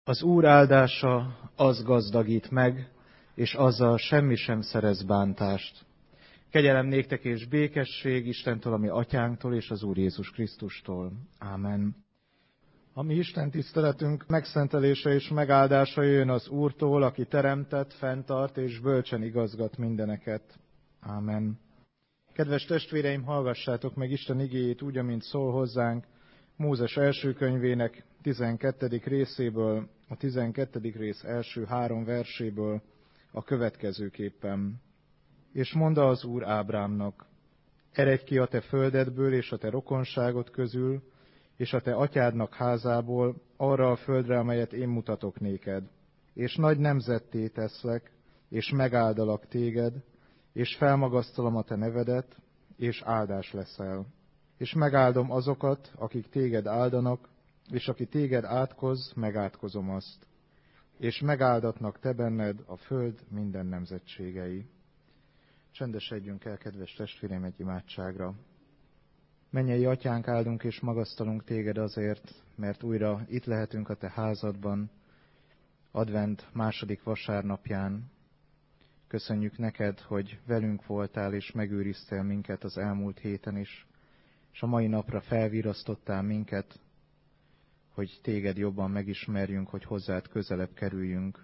Az Úr áldása az gazdagít meg, és azzal semmi sem szerez bántást. Kegyelem néktek és békesség Istentől, ami Atyánktól és az Úr Jézus Krisztustól. Ámen. A mi Isten tiszteletünk megszentelése és megáldása jön az Úrtól, aki teremtett, fenntart és bölcsen igazgat mindeneket. Ámen. Kedves testvéreim, hallgassátok meg Isten igéjét úgy, amint szól hozzánk Mózes első könyvének 12. részéből, a 12. rész első 3 verséből a következőképpen. És mondta az Úr Ábrámnak: eredj ki a te földedből és a te rokonságod közül, és a te atyádnak házából arra a földre, amelyet én mutatok néked. És nagy nemzetté teszlek, és megáldalak téged, és felmagasztalom a te nevedet, és áldás leszel. És megáldom azokat, akik téged áldanak, és aki téged átkoz, megátkozom azt. És megáldatnak te benned a föld minden nemzetségei. Csendesedjünk el, kedves testvéreim, egy imádságra. Mennyei Atyánk, áldunk és magasztalunk téged azért, mert újra itt lehetünk a te házadban, advent második vasárnapján. Köszönjük neked, hogy velünk voltál és megőriztél minket az elmúlt héten is, és a mai napra felvirasztottál minket, hogy téged jobban megismerjünk, hogy hozzád közelebb kerüljünk.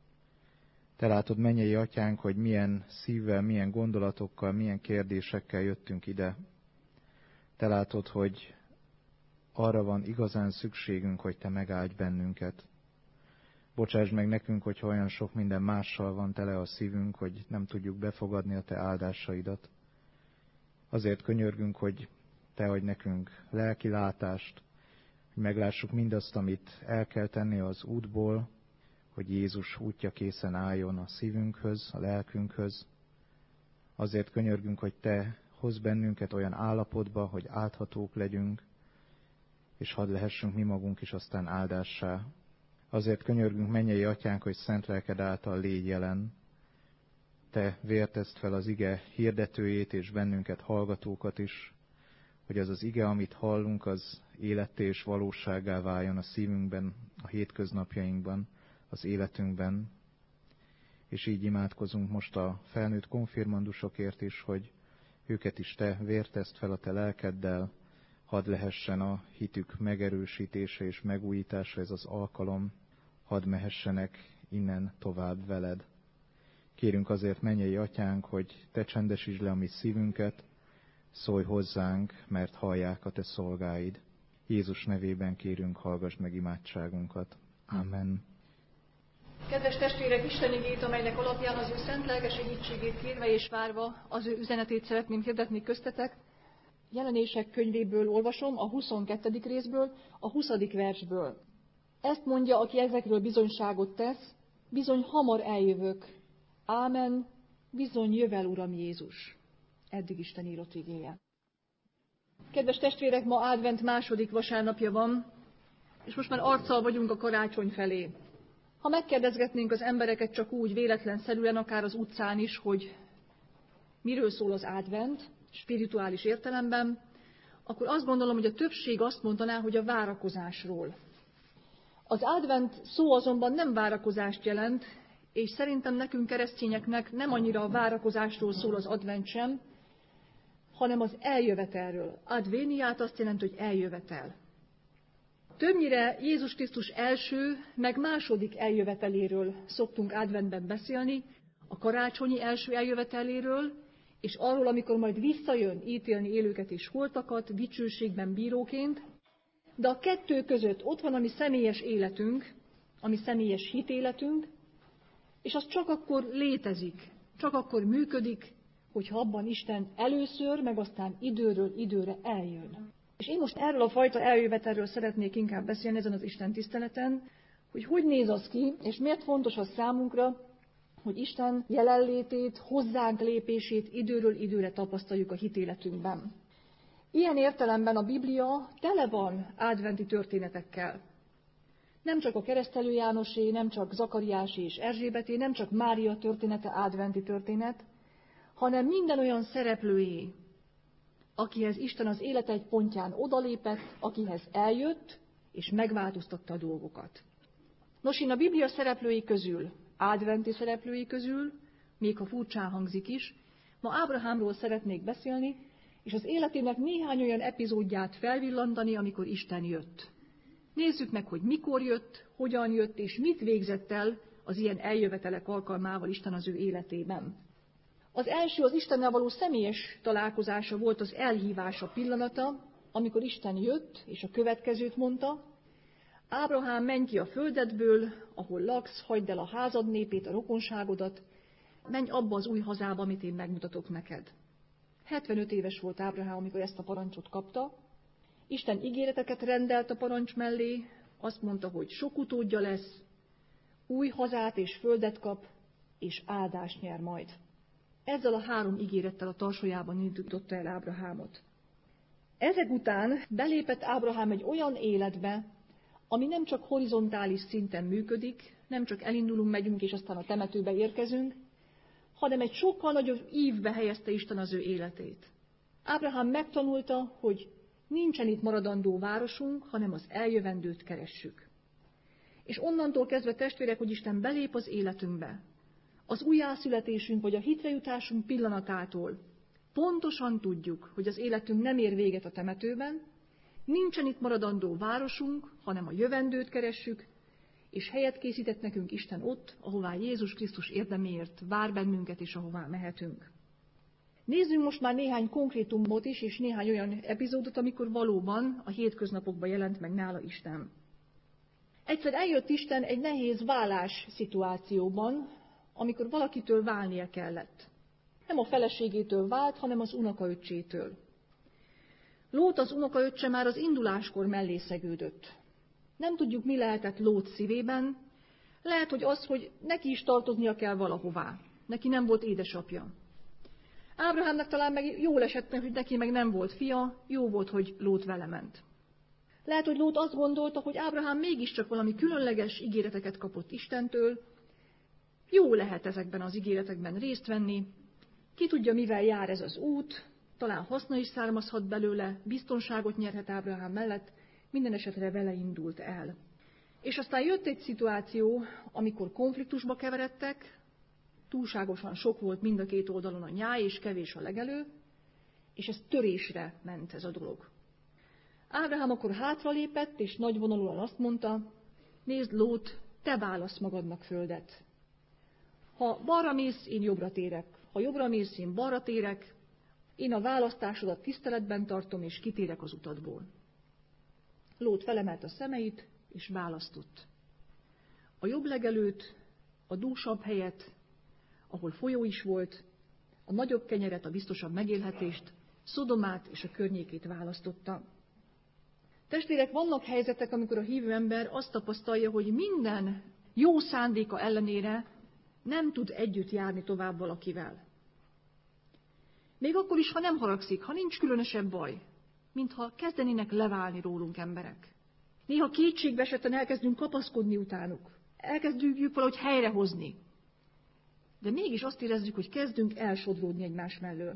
Te látod, mennyei Atyánk, hogy milyen szívvel, milyen gondolatokkal, milyen kérdésekkel jöttünk ide. Te látod, hogy arra van igazán szükségünk, hogy te megáldj bennünket. Bocsásd meg nekünk, hogy olyan sok minden mással van tele a szívünk, hogy nem tudjuk befogadni a te áldásaidat. Azért könyörgünk, hogy te adj nekünk lelki látást, hogy meglássuk mindazt, amit el kell tenni az útból, hogy Jézus útja készen álljon a szívünkhöz, a lelkünkhöz. Azért könyörgünk, hogy te hozz bennünket olyan állapotba, hogy áldhatók legyünk, és hadd lehessünk mi magunk is aztán áldássá. Azért könyörgünk, mennyei Atyánk, hogy szent lelked által légy jelen. Te vértezd fel az ige hirdetőjét és bennünket hallgatókat is, hogy az az ige, amit hallunk, az életté és valósággá váljon a szívünkben, a hétköznapjainkban, az életünkben. És így imádkozunk most a felnőtt konfirmandusokért is, hogy őket is te vértezd fel a te lelkeddel, hadd lehessen a hitük megerősítése és megújítása ez az alkalom, hadd mehessenek innen tovább veled. Kérünk azért, mennyei Atyánk, hogy te csendesítsd le a mi szívünket, szólj hozzánk, mert hallják a te szolgáid. Jézus nevében kérünk, hallgass meg imádságunkat. Amen. Kedves testvérek, Isten igét, amelynek alapján az ő szent lelke segítségét kérve és várva az ő üzenetét szeretném hirdetni köztetek. Jelenések könyvéből olvasom, a 22. részből, a 20. versből. Ezt mondja, aki ezekről bizonyságot tesz: bizony hamar eljövök. Ámen, bizony jövel, Uram Jézus. Eddig Isten írott igéje. Kedves testvérek, ma advent második vasárnapja van, és most már arccal vagyunk a karácsony felé. Ha megkérdezgetnénk az embereket csak úgy véletlenszerűen, akár az utcán is, hogy miről szól az advent, spirituális értelemben, akkor azt gondolom, hogy a többség azt mondaná, hogy a várakozásról. Az advent szó azonban nem várakozást jelent, és szerintem nekünk keresztényeknek nem annyira a várakozásról szól az advent sem, hanem az eljövetelről. Advéniát azt jelenti, hogy eljövetel. Többnyire Jézus Krisztus első, meg második eljöveteléről szoktunk adventben beszélni, a karácsonyi első eljöveteléről, és arról, amikor majd visszajön ítélni élőket és holtakat, dicsőségben bíróként, de a kettő között ott van a mi személyes életünk, a mi személyes hitéletünk, és az csak akkor létezik, csak akkor működik, hogyha abban Isten először, meg aztán időről időre eljön. És én most erről a fajta eljövetelről szeretnék inkább beszélni ezen az Isten tiszteleten, hogy néz az ki, és miért fontos az számunkra, hogy Isten jelenlétét, hozzánk lépését időről időre tapasztaljuk a hitéletünkben. Ilyen értelemben a Biblia tele van adventi történetekkel. Nem csak a Keresztelő Jánosé, nem csak Zakariásé és Erzsébeté, nem csak Mária története adventi történet, hanem minden olyan szereplőjé, akihez Isten az élete egy pontján odalépett, akihez eljött és megváltoztatta a dolgokat. Nos, én a Biblia szereplői közül, adventi szereplői közül, még ha furcsán hangzik is, ma Ábrahámról szeretnék beszélni, és az életének néhány olyan epizódját felvillantani, amikor Isten jött. Nézzük meg, hogy mikor jött, hogyan jött, és mit végzett el az ilyen eljövetelek alkalmával Isten az ő életében. Az első az Istennel való személyes találkozása volt az elhívása pillanata, amikor Isten jött, és a következőt mondta: Ábrahám, menj ki a földedből, ahol laksz, hagyd el a házad népét, a rokonságodat, menj abba az új hazába, amit én megmutatok neked. 75 éves volt Ábrahám, amikor ezt a parancsot kapta. Isten ígéreteket rendelt a parancs mellé, azt mondta, hogy sok utódja lesz, új hazát és földet kap, és áldást nyer majd. Ezzel a 3 ígérettel a tarsójában indította el Ábrahámot. Ezek után belépett Ábrahám egy olyan életbe, ami nem csak horizontális szinten működik, nem csak elindulunk, megyünk, és aztán a temetőbe érkezünk, hanem egy sokkal nagyobb ívbe helyezte Isten az ő életét. Ábrahám megtanulta, hogy nincsen itt maradandó városunk, hanem az eljövendőt keressük. És onnantól kezdve, testvérek, hogy Isten belép az életünkbe, az újjászületésünk vagy a hitrejutásunk pillanatától pontosan tudjuk, hogy az életünk nem ér véget a temetőben, nincsen itt maradandó városunk, hanem a jövendőt keressük, és helyet készített nekünk Isten ott, ahová Jézus Krisztus érdeméért vár bennünket, és ahová mehetünk. Nézzünk most már néhány konkrétumot is, és néhány olyan epizódot, amikor valóban a hétköznapokban jelent meg nála Isten. Egyszer eljött Isten egy nehéz válás szituációban, amikor valakitől válnia kellett. Nem a feleségétől vált, hanem az unokaöccsétől. Lót, az unokaöccse már az induláskor mellé szegődött. Nem tudjuk, mi lehetett Lót szívében. Lehet, hogy az, hogy neki is tartoznia kell valahová. Neki nem volt édesapja. Ábrahámnak talán meg jól esett, hogy neki meg nem volt fia, jó volt, hogy Lót vele ment. Lehet, hogy Lót azt gondolta, hogy Ábrahám mégiscsak valami különleges ígéreteket kapott Istentől. Jó lehet ezekben az ígéretekben részt venni. Ki tudja, mivel jár ez az út, talán haszna is származhat belőle, biztonságot nyerhet Ábrahám mellett, minden esetre vele indult el. És aztán jött egy szituáció, amikor konfliktusba keveredtek, túlságosan sok volt mind a két oldalon a nyáj, és kevés a legelő, és ez törésre ment ez a dolog. Ábrahám akkor hátralépett, és nagyvonalúan azt mondta: nézd, Lót, te válasz magadnak földet. Ha balra mész, én jobbra térek. Ha jobbra mész, én balra térek. Én a választásodat tiszteletben tartom, és kitérek az utadból. Lót felemelt a szemeit, és választott. A jobb legelőt, a dúsabb helyet, ahol folyó is volt, a nagyobb kenyeret, a biztosabb megélhetést, Szodomát és a környékét választotta. Testvérek, vannak helyzetek, amikor a hívő ember azt tapasztalja, hogy minden jó szándéka ellenére nem tud együtt járni tovább valakivel. Még akkor is, ha nem haragszik, ha nincs különösebb baj, mintha kezdenének leválni rólunk emberek. Néha kétségbe esetten elkezdünk kapaszkodni utánuk, elkezdjük valahogy helyrehozni, de mégis azt érezzük, hogy kezdünk elsodródni egymás mellől.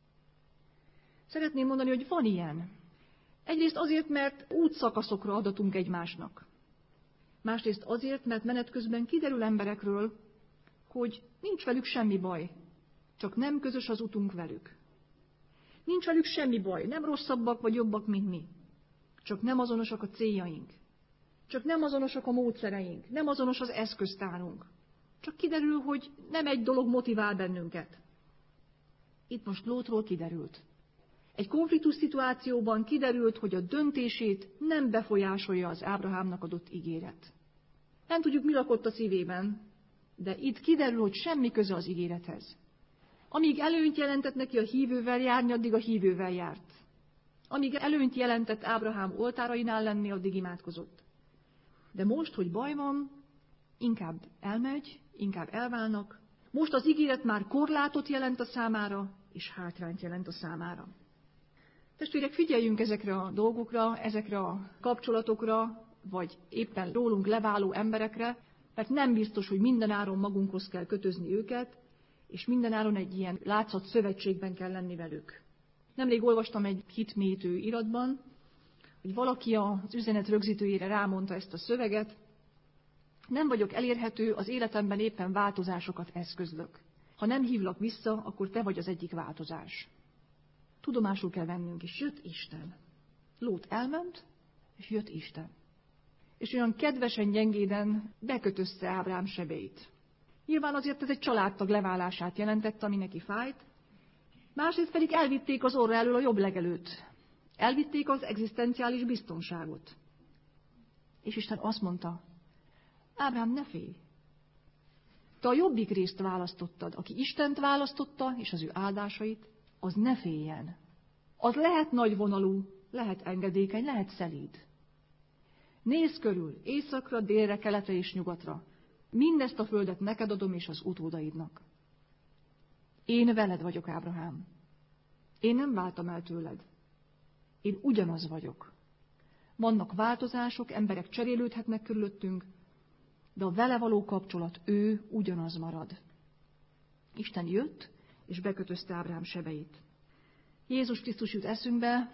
Szeretném mondani, hogy van ilyen. Egyrészt azért, mert útszakaszokra adatunk egymásnak. Másrészt azért, mert menet közben kiderül emberekről, hogy nincs velük semmi baj, csak nem közös az utunk velük. Nincs velük semmi baj, nem rosszabbak vagy jobbak, mint mi. Csak nem azonosak a céljaink. Csak nem azonosak a módszereink, nem azonos az eszköztárunk. Csak kiderül, hogy nem egy dolog motivál bennünket. Itt most Lótról kiderült. Egy konfliktus szituációban kiderült, hogy a döntését nem befolyásolja az Ábrahámnak adott ígéret. Nem tudjuk, mi lakott a szívében, de itt kiderül, hogy semmi köze az ígérethez. Amíg előnyt jelentett neki a hívővel járni, addig a hívővel járt. Amíg előnyt jelentett Ábrahám oltárainál lenni, addig imádkozott. De most, hogy baj van, inkább elmegy, inkább elválnak. Most az ígéret már korlátot jelent a számára, és hátrányt jelent a számára. Testvérek, figyeljünk ezekre a dolgokra, ezekre a kapcsolatokra, vagy éppen rólunk leváló emberekre, mert nem biztos, hogy mindenáron magunkhoz kell kötözni őket, és mindenáron egy ilyen látszat szövetségben kell lenni velük. Nemrég olvastam egy hitmélyítő iratban, hogy valaki az üzenet rögzítőjére rámondta ezt a szöveget: Nem vagyok elérhető, az életemben éppen változásokat eszközlök. Ha nem hívlak vissza, akkor te vagy az egyik változás. Tudomásul kell vennünk, és jött Isten. Lót elment, és jött Isten. És olyan kedvesen, gyengéden bekötözte Ábrám sebeit. Nyilván azért ez egy családtag leválását jelentette, ami neki fájt. Másrészt pedig elvitték az orra elől a jobb legelőt. Elvitték az egzisztenciális biztonságot. És Isten azt mondta, Ábrám, ne félj. Te a jobbik részt választottad. Aki Istent választotta, és az ő áldásait, az ne féljen. Az lehet nagyvonalú, lehet engedékeny, lehet szelíd. Nézz körül, északra, délre, keletre és nyugatra. Mindezt a földet neked adom és az utódaidnak. Én veled vagyok, Ábrahám. Én nem váltam el tőled. Én ugyanaz vagyok. Vannak változások, emberek cserélődhetnek körülöttünk, de a vele való kapcsolat, ő ugyanaz marad. Isten jött, és bekötözte Ábrám sebeit. Jézus Krisztus jut eszünkbe,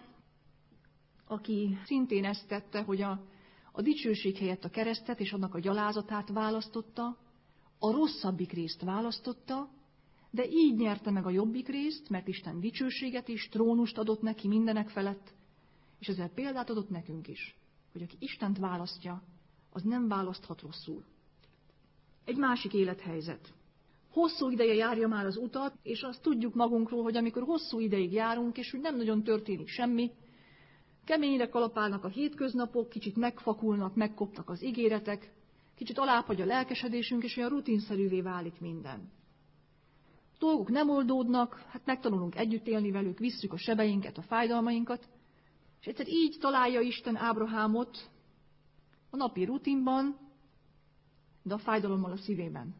aki szintén ezt tette, hogy a dicsőség helyett a keresztet és annak a gyalázatát választotta, a rosszabbik részt választotta, de így nyerte meg a jobbik részt, mert Isten dicsőséget és trónust adott neki mindenek felett, és ezzel példát adott nekünk is, hogy aki Istent választja, az nem választhat rosszul. Egy másik élethelyzet. Hosszú ideje járja már az utat, és azt tudjuk magunkról, hogy amikor hosszú ideig járunk, és hogy nem nagyon történik semmi, keményre kalapálnak a hétköznapok, kicsit megfakulnak, megkopnak az ígéretek, kicsit alábbhagy a lelkesedésünk, és olyan rutinszerűvé válik minden. Dolgok nem oldódnak, hát megtanulunk együtt élni velük, visszük a sebeinket, a fájdalmainkat, és egyszer így találja Isten Ábrahámot a napi rutinban, de a fájdalommal a szívében.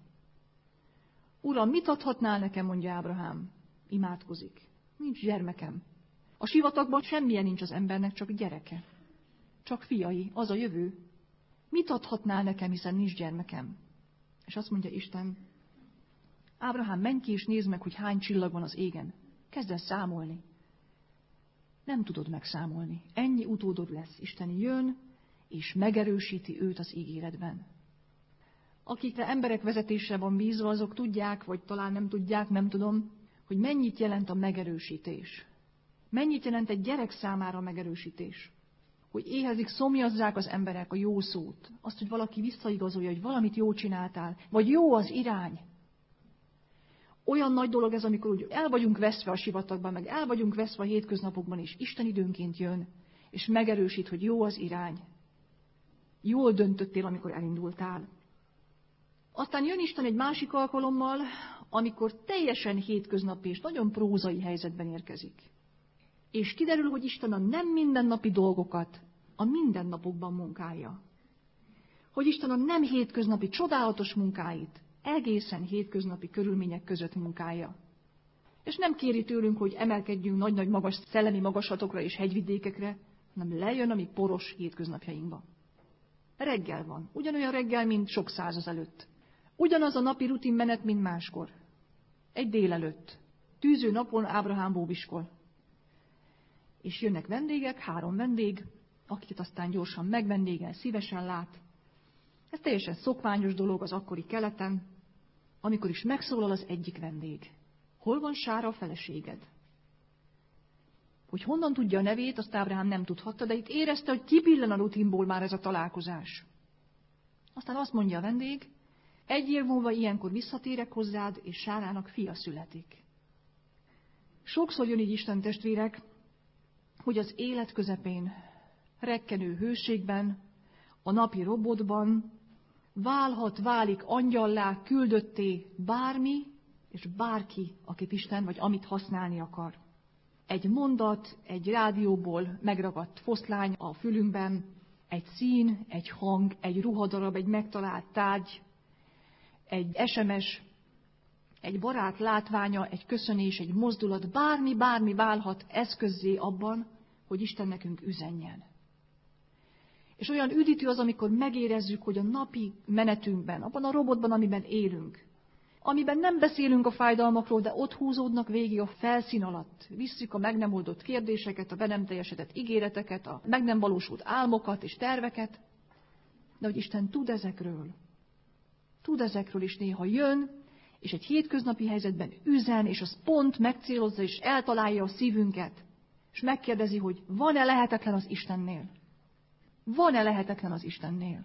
Uram, mit adhatnál nekem, mondja Ábrahám. Imádkozik. Nincs gyermekem. A sivatagban semmilyen nincs az embernek, csak gyereke. Csak fiai, az a jövő. Mit adhatnál nekem, hiszen nincs gyermekem? És azt mondja Isten, Ábrahám, menj ki és nézd meg, hogy hány csillag van az égen. Kezd el számolni. Nem tudod megszámolni. Ennyi utódod lesz. Isten jön, és megerősíti őt az ígéretben. Akikre emberek vezetése van bízva, azok tudják, vagy talán nem tudják, nem tudom, hogy mennyit jelent a megerősítés. Mennyit jelent egy gyerek számára a megerősítés. Hogy éhezik, szomjazzák az emberek a jó szót. Azt, hogy valaki visszaigazolja, hogy valamit jól csináltál, vagy jó az irány. Olyan nagy dolog ez, amikor úgy el vagyunk veszve a sivatagban, meg el vagyunk veszve a hétköznapokban, és Isten időnként jön, és megerősít, hogy jó az irány. Jól döntöttél, amikor elindultál. Aztán jön Isten egy másik alkalommal, amikor teljesen hétköznapi és nagyon prózai helyzetben érkezik. És kiderül, hogy Isten a nem mindennapi dolgokat a mindennapokban munkálja. Hogy Isten a nem hétköznapi csodálatos munkáit egészen hétköznapi körülmények között munkálja. És nem kéri tőlünk, hogy emelkedjünk nagy-nagy magas szellemi magaslatokra és hegyvidékekre, hanem lejön a mi poros hétköznapjainkba. Reggel van. Ugyanolyan reggel, mint sok század előtt. Ugyanaz a napi rutin menet, mint máskor. Egy délelőtt. Tűző napon Ábrahám bóbiskol. És jönnek vendégek, 3 vendég, akiket aztán gyorsan megvendégel, szívesen lát. Ez teljesen szokványos dolog az akkori keleten, amikor is megszólal az egyik vendég. Hol van Sára a feleséged? Hogy honnan tudja a nevét, azt Ábrahám nem tudhatta, de itt érezte, hogy kibillen a rutinból már ez a találkozás. Aztán azt mondja a vendég, 1 év múlva ilyenkor visszatérek hozzád, és Sárának fia születik. Sokszor jön így Isten testvérek, hogy az élet közepén, rekkenő hőségben, a napi robotban válik angyallá, küldötté bármi és bárki, akit Isten vagy amit használni akar. Egy mondat, egy rádióból megragadt foszlány a fülünkben, egy szín, egy hang, egy ruhadarab, egy megtalált tárgy, egy SMS, egy barát látványa, egy köszönés, egy mozdulat, bármi válhat eszközzé abban, hogy Isten nekünk üzenjen. És olyan üdítő az, amikor megérezzük, hogy a napi menetünkben, abban a robotban, amiben élünk, amiben nem beszélünk a fájdalmakról, de ott húzódnak végig a felszín alatt. Visszük a meg nem oldott kérdéseket, a be nem teljesedett ígéreteket, a meg nem valósult álmokat és terveket, de hogy Isten tud ezekről, tud ezekről is néha jön, és egy hétköznapi helyzetben üzen, és az pont megcélozza, és eltalálja a szívünket, és megkérdezi, hogy van-e lehetetlen az Istennél? Van-e lehetetlen az Istennél?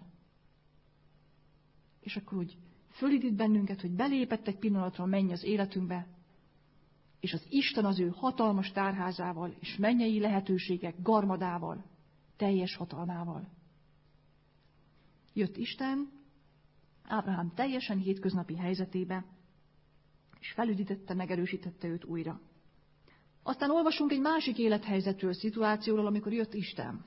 És akkor úgy fölidít bennünket, hogy belépett egy pillanatra a menny az életünkbe, és az Isten az ő hatalmas tárházával és mennyei lehetőségek garmadával, teljes hatalmával. Jött Isten Ábrahám teljesen hétköznapi helyzetébe, és felüdítette, megerősítette őt újra. Aztán olvasunk egy másik élethelyzetről, szituációról, amikor jött Isten.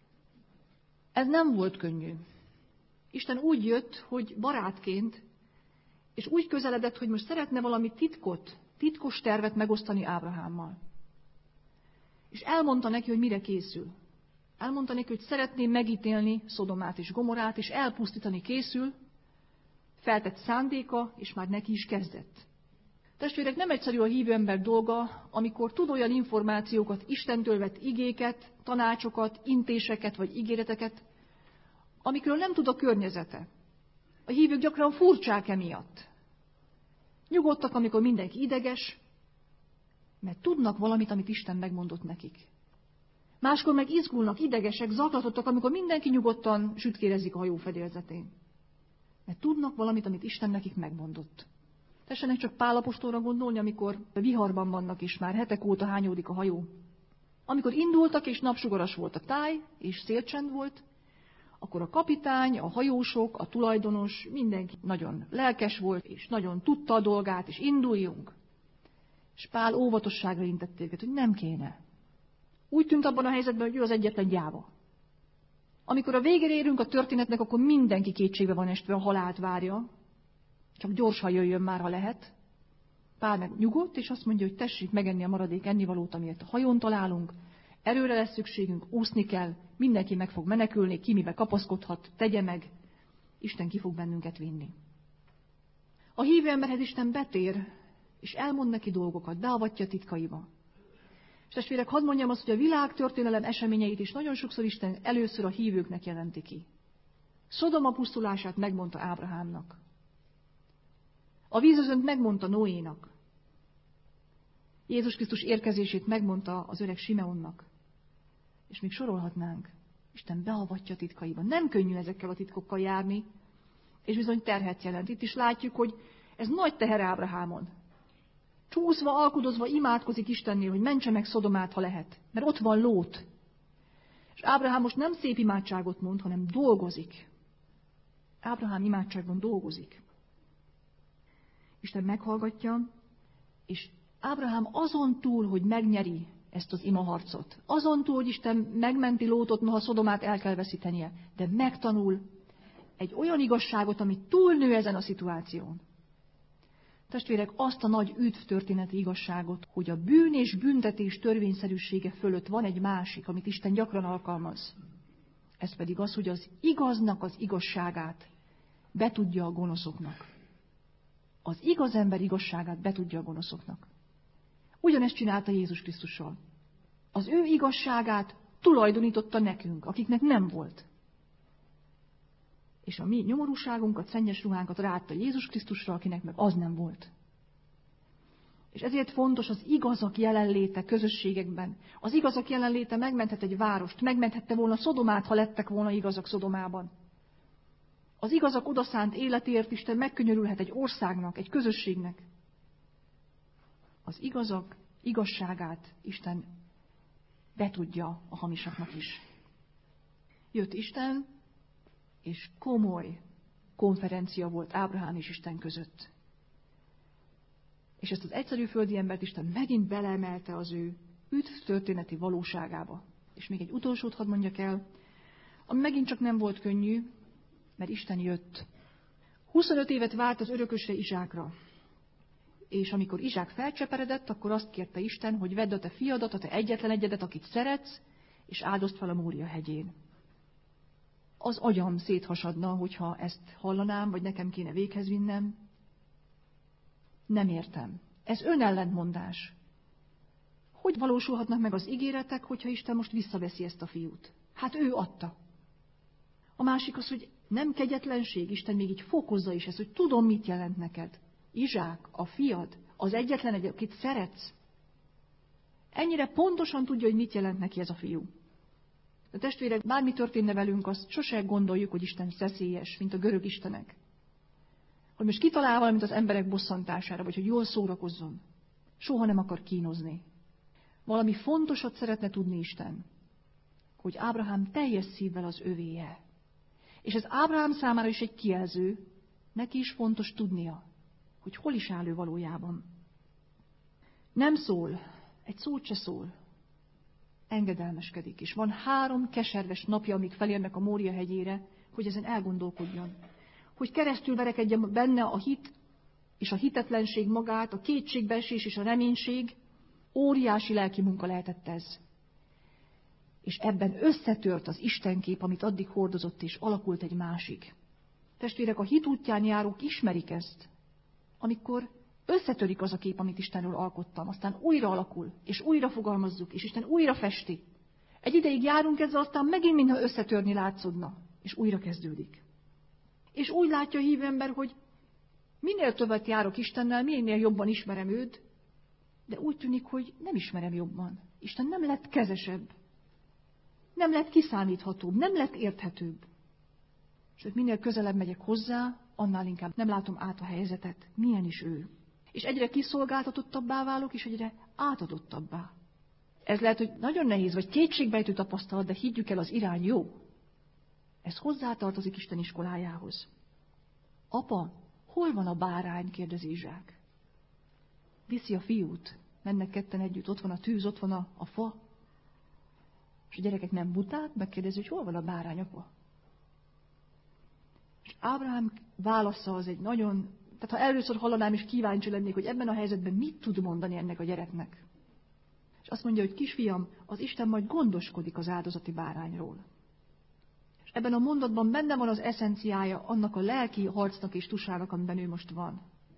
Ez nem volt könnyű. Isten úgy jött, hogy barátként, és úgy közeledett, hogy most szeretne valami titkos tervet megosztani Ábrahámmal. És elmondta neki, hogy mire készül. Elmondta neki, hogy szeretné megítélni Szodomát és Gomorát, és elpusztítani készül, feltett szándéka, és már neki is kezdett. Testvérek, nem egyszerű a hívő ember dolga, amikor tud olyan információkat, Istentől vett igéket, tanácsokat, intéseket vagy ígéreteket, amikről nem tud a környezete. A hívők gyakran furcsák emiatt. Nyugodtak, amikor mindenki ideges, mert tudnak valamit, amit Isten megmondott nekik. Máskor meg izgulnak, idegesek, zaklatottak, amikor mindenki nyugodtan sütkérezik a hajó fedélzetén. Mert tudnak valamit, amit Isten nekik megmondott. Tessenek csak Pál apostolra gondolni, amikor viharban vannak, és már hetek óta hányódik a hajó. Amikor indultak, és napsugaras volt a táj, és szélcsend volt, akkor a kapitány, a hajósok, a tulajdonos, mindenki nagyon lelkes volt, és nagyon tudta a dolgát, és induljunk. És Pál óvatosságra intette őket, hogy nem kéne. Úgy tűnt abban a helyzetben, hogy ő az egyetlen gyáva. Amikor a végére érünk a történetnek, akkor mindenki kétségbe van estve, a halált várja. Csak gyorsan jöjjön már, ha lehet. Pál meg nyugodt, és azt mondja, hogy tessék megenni a maradék ennivalót, amiért a hajón találunk. Erőre lesz szükségünk, úszni kell, mindenki meg fog menekülni, ki mibe kapaszkodhat, tegye meg. Isten ki fog bennünket vinni. A hívő emberhez Isten betér, és elmond neki dolgokat, beavatja titkaiba. És testvérek, hadd mondjam azt, hogy a világtörténelem eseményeit is nagyon sokszor Isten először a hívőknek jelenti ki. Szodoma pusztulását megmondta Ábrahámnak. A vízözönt megmondta Noénak. Jézus Krisztus érkezését megmondta az öreg Simeonnak. És még sorolhatnánk. Isten beavatja titkaiba. Nem könnyű ezekkel a titkokkal járni, és bizony terhet jelent. Itt is látjuk, hogy ez nagy teher Ábrahámon. Csúszva, alkudozva imádkozik Istennél, hogy mentse meg Szodomát, ha lehet. Mert ott van Lót. És Ábrahám most nem szép imádságot mond, hanem dolgozik. Ábrahám imádságban dolgozik. Isten meghallgatja, és Ábrahám azon túl, hogy megnyeri ezt az imaharcot, azon túl, hogy Isten megmenti Lótot, noha Szodomát el kell veszítenie, de megtanul egy olyan igazságot, ami túlnő ezen a szituáción. Testvérek, azt a nagy üdvtörténeti igazságot, hogy a bűn és büntetés törvényszerűsége fölött van egy másik, amit Isten gyakran alkalmaz. Ez pedig az, hogy az igaznak az igazságát betudja a gonoszoknak. Az igaz ember igazságát betudja a gonoszoknak. Ugyanezt csinálta Jézus Krisztussal. Az ő igazságát tulajdonította nekünk, akiknek nem volt. És a mi nyomorúságunkat, szennyes ruhánkat ráadta Jézus Krisztusra, akinek meg az nem volt. És ezért fontos az igazak jelenléte közösségekben. Az igazak jelenléte megmenthet egy várost, megmenthette volna Szodomát, ha lettek volna igazak Szodomában. Az igazak odaszánt életért Isten megkönyörülhet egy országnak, egy közösségnek. Az igazak igazságát Isten betudja a hamisaknak is. Jött Isten, és komoly konferencia volt Ábrahám és Isten között. És ezt az egyszerű földi embert Isten megint beleemelte az ő üdvtörténeti valóságába. És még egy utolsót hadd mondjak el, ami megint csak nem volt könnyű, mert Isten jött. 25 évet várt az örökösre, Izsákra. És amikor Izsák felcseperedett, akkor azt kérte Isten, hogy vedd a te fiadat, a te egyetlen egyedet, akit szeretsz, és áldozd fel a Mória hegyén. Az agyam széthasadna, hogyha ezt hallanám, vagy nekem kéne véghez vinnem. Nem értem. Ez önellentmondás. Hogy valósulhatnak meg az ígéretek, hogyha Isten most visszaveszi ezt a fiút? Hát ő adta. A másik az, hogy nem kegyetlenség, Isten még így fokozza is ezt, hogy tudom, mit jelent neked. Izsák, a fiad, az egyetlen egy, akit szeretsz. Ennyire pontosan tudja, hogy mit jelent neki ez a fiú. A testvérek, bármi történne velünk, azt sose gondoljuk, hogy Isten szeszélyes, mint a görög istenek. Hogy most kitalál valamit az emberek bosszantására, vagy hogy jól szórakozzon. Soha nem akar kínozni. Valami fontosat szeretne tudni Isten, hogy Ábrahám teljes szívvel az övéje. És ez Ábrahám számára is egy kijelző, neki is fontos tudnia, hogy hol is áll ő valójában. Nem szól, egy szót se szól, engedelmeskedik. És van 3 keserves napja, amíg felérnek a Mória hegyére, hogy ezen elgondolkodjon. Hogy keresztül verekedjen benne a hit és a hitetlenség magát, a kétségbeesés és a reménység. Óriási lelki munka lehetett ez. És ebben összetört az Istenkép, amit addig hordozott, és alakult egy másik. Testvérek, a hit útján járók ismerik ezt, amikor összetörik az a kép, amit Istenről alkottam, aztán újra alakul, és újra fogalmazzuk, és Isten újra festi. Egy ideig járunk ezzel, aztán megint mintha összetörni látszódna, és újra kezdődik. És úgy látja a hívő ember, hogy minél többet járok Istennel, minél jobban ismerem őt, de úgy tűnik, hogy nem ismerem jobban. Isten nem lett kezesebb, nem lett kiszámíthatóbb, nem lett érthetőbb. Sőt, minél közelebb megyek hozzá, annál inkább nem látom át a helyzetet, milyen is ő. És egyre kiszolgáltatottabbá válok, és egyre átadottabbá. Ez lehet, hogy nagyon nehéz, vagy kétségbejtő tapasztalat, de higgyük el, az irány jó. Ez hozzátartozik Isten iskolájához. Apa, hol van a bárány? Kérdezi Izsák. Viszi a fiút, mennek ketten együtt, ott van a tűz, ott van a fa. És a gyerekek nem buták, megkérdezi, hogy hol van a bárány, apa? És Ábrahám válasza az egy nagyon, tehát ha először hallanám, és kíváncsi lennék, hogy ebben a helyzetben mit tud mondani ennek a gyereknek. És azt mondja, hogy kisfiam, az Isten majd gondoskodik az áldozati bárányról. És ebben a mondatban benne van az eszenciája annak a lelki harcnak és tusának, amiben ő most van.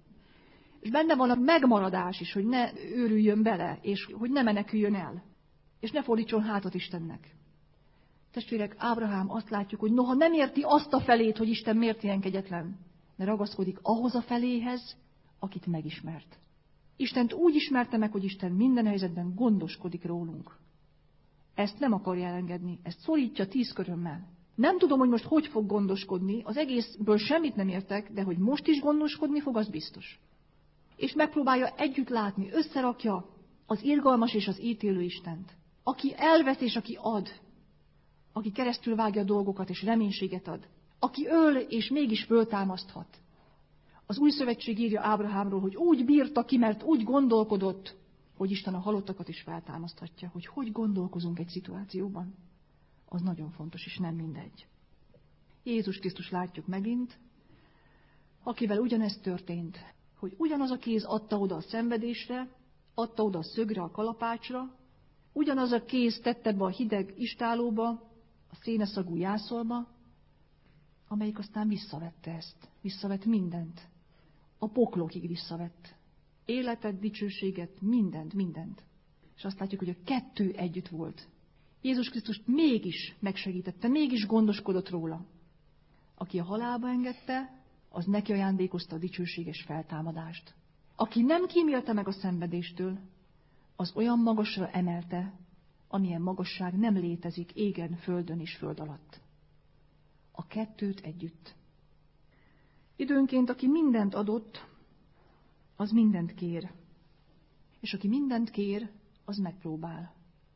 És benne van a megmaradás is, hogy ne őrüljön bele, és hogy ne meneküljön el. És ne fordítson hátat Istennek. Testvérek, Ábrahám azt látjuk, hogy noha nem érti azt a felét, hogy Isten miért ilyen kegyetlen, de ragaszkodik ahhoz a feléhez, akit megismert. Istent úgy ismerte meg, hogy Isten minden helyzetben gondoskodik rólunk. Ezt nem akarja elengedni, ezt szorítja 10 körömmel. Nem tudom, hogy most hogy fog gondoskodni, az egészből semmit nem értek, de hogy most is gondoskodni fog, az biztos. És megpróbálja együtt látni, összerakja az irgalmas és az ítélő Istent. Aki elvesz és aki ad, aki keresztül vágja a dolgokat és reménységet ad, aki öl és mégis föltámaszthat. Az Új Szövetség írja Ábrahámról, hogy úgy bírta ki, mert úgy gondolkodott, hogy Isten a halottakat is feltámaszthatja. Hogy gondolkozunk egy szituációban, az nagyon fontos, és nem mindegy. Jézus Krisztus látjuk megint, akivel ugyanezt történt, hogy ugyanaz a kéz adta oda a szenvedésre, adta oda a szögre, a kalapácsra, ugyanaz a kéz tette be a hideg istálóba, a széneszagú jászolba, amelyik aztán visszavette ezt, visszavett mindent. A poklokig visszavett. Életet, dicsőséget, mindent. És azt látjuk, hogy a 2 együtt volt. Jézus Krisztus mégis megsegítette, mégis gondoskodott róla. Aki a halálba engedte, az neki ajándékozta a dicsőséges feltámadást. Aki nem kímélte meg a szenvedéstől, az olyan magasra emelte, amilyen magasság nem létezik égen, földön és föld alatt. A 2 együtt. Időnként, aki mindent adott, az mindent kér. És aki mindent kér, az megpróbál.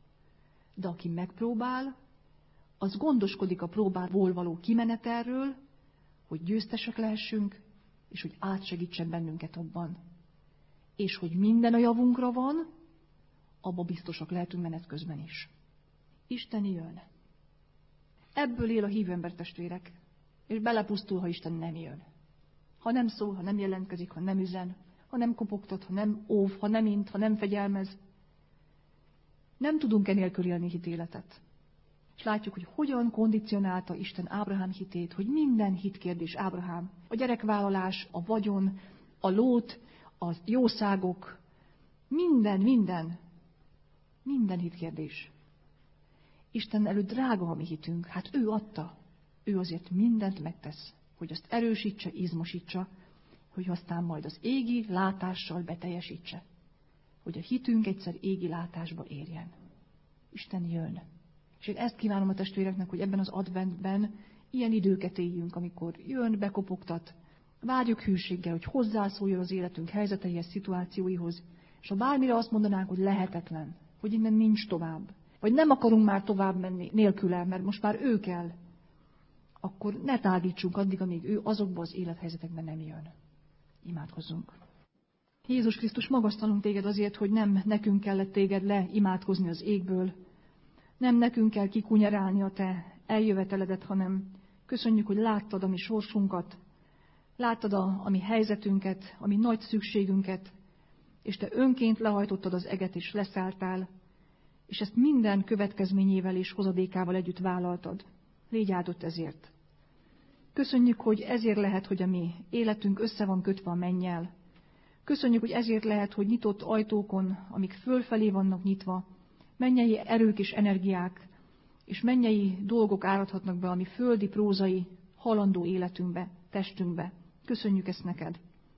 De aki megpróbál, az gondoskodik a próbából való kimenetelről, hogy győztesek lehessünk, és hogy átsegítsen bennünket abban. És hogy minden a javunkra van, abba biztosak lehetünk menet közben is. Isten jön. Ebből él a hívő ember, testvérek, és belepusztul, ha Isten nem jön. Ha nem szól, ha nem jelentkezik, ha nem üzen, ha nem kopogtat, ha nem óv, ha nem int, ha nem fegyelmez. Nem tudunk enélkül élni hitéletet. És látjuk, hogy hogyan kondicionálta Isten Ábrahám hitét, hogy minden hitkérdés Ábrahám, a gyerekvállalás, a vagyon, a lót, a jószágok, minden hitkérdés. Isten előtt drága a mi hitünk, hát ő adta, ő azért mindent megtesz, hogy azt erősítse, izmosítsa, hogy aztán majd az égi látással beteljesítse. Hogy a hitünk egyszer égi látásba érjen. Isten jön. És én ezt kívánom a testvéreknek, hogy ebben az adventben ilyen időket éljünk, amikor jön, bekopogtat, várjuk hűséggel, hogy hozzászóljon az életünk helyzeteihez, szituációihoz, és ha bármire azt mondanánk, hogy lehetetlen, hogy innen nincs tovább, vagy nem akarunk már tovább menni nélküle, mert most már ő kell, akkor ne tágítsunk addig, amíg ő azokba az élethelyzetekben nem jön. Imádkozzunk. Jézus Krisztus, magasztalunk téged azért, hogy nem nekünk kellett téged leimádkozni az égből, nem nekünk kell kikunyerálni a te eljöveteledet, hanem köszönjük, hogy láttad a mi sorsunkat, láttad a mi helyzetünket, a mi nagy szükségünket, és te önként lehajtottad az eget és leszálltál, és ezt minden következményével és hozadékával együtt vállaltad. Légy áldott ezért. Köszönjük, hogy ezért lehet, hogy a mi életünk össze van kötve a mennyel. Köszönjük, hogy ezért lehet, hogy nyitott ajtókon, amik fölfelé vannak nyitva, mennyei erők és energiák, és mennyei dolgok áradhatnak be a mi földi, prózai, halandó életünkbe, testünkbe. Köszönjük ezt neked.